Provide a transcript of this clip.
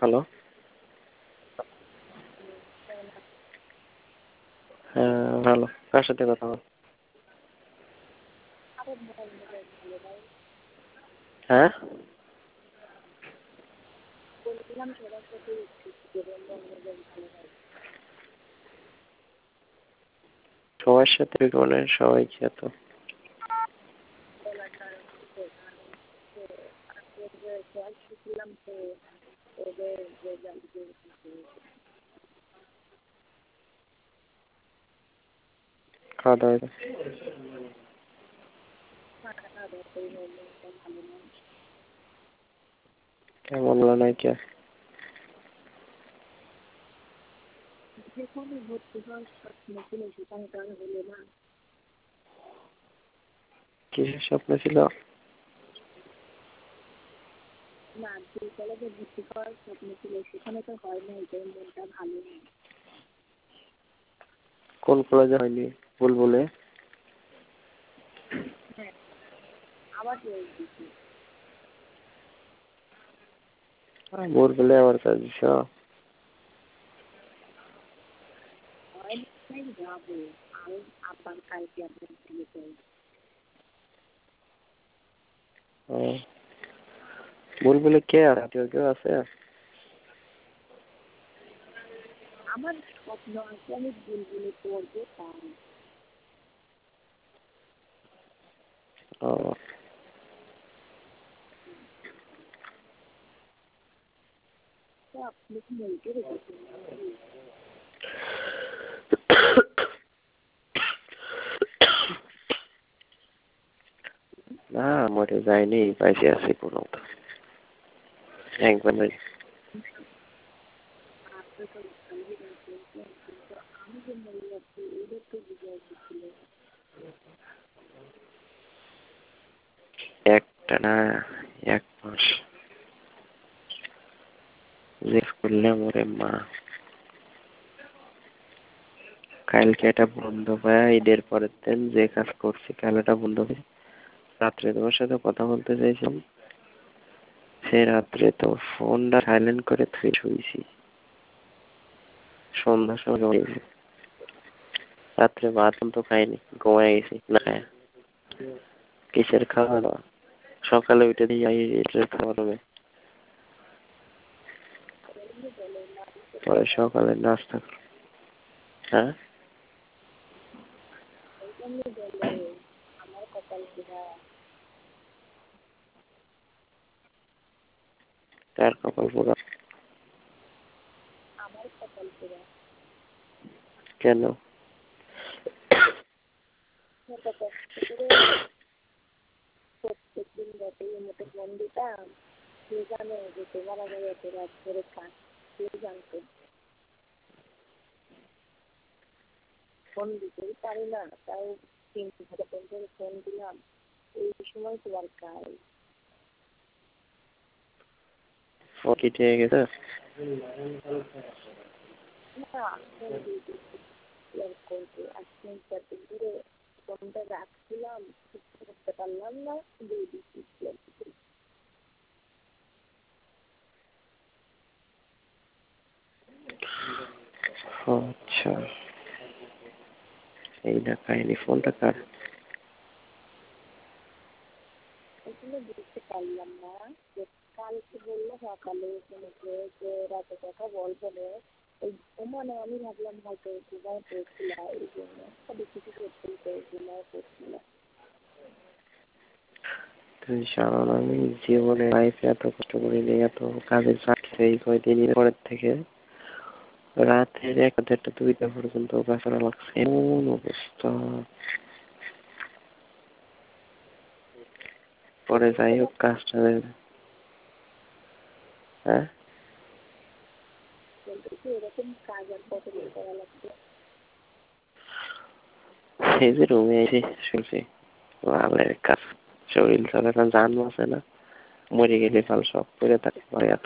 Hello. হ্যাঁ, ভালো। কার সাথে কথা বল? হ্যাঁ, সবার সাথে মানে সবাই কি এত খাওয়া দাওয়া হয়েছে? কেমন হলো নাই কে? কিসের স্বপ্ন ছিল? কোন কলেজে হয়নি? বুলবুলে? বুলবুলে আবার কাজ দিছ? বুলবুলে কে আর আত্মীয় কেউ আছে? ও, না মরে যায়নি, পাইছে আছি কোনো একবার নাই। একটা না, 1 মাস যে করলে মরে মা। কালকে এটা বন্ধ পায়, ঈদের পরের দিন যে কাজ করছি কাল এটা বন্ধ পাই। রাত্রে তোমার সাথে কথা বলতে চাইছিলাম, সে রাত্রে তো ফোনটা সাইলেন্ট করে থুয়ে শুয়েছি। সন্ধ্যার সময় ঘুমিয়েছি। রাত্রে ভাত তো খাইনি, ঘুমাই গেছি না খায়। কিসের খাওয়া দাওয়া? সকালে উঠে দিয়ে খাওয়া হবে, পরে সকালে নাস্তা। হ্যাঁ, তার কপাল পোড়া। কেন? ও কি ঠিক গেছে? ও আচ্ছা, এই না কাহিনী। ফোনটা কার? তুমি জানো না, আমি জীবনে লাইফে এত কষ্ট করিনি, এত কাজের চাকরি এই কয়দিন পরের থেকে রাতের 1টা 1:30 2টা পর্যন্ত কাজ করা লাগছে, এমন অবস্থা। পরে যাই হোক কাজটা। হ্যাঁ, এই যে রুমে এসে শুনছি ভালো কাজ, শরীর চলে না, জান আছে না, মরে গেলে কাল সব করে থাকতে পারে।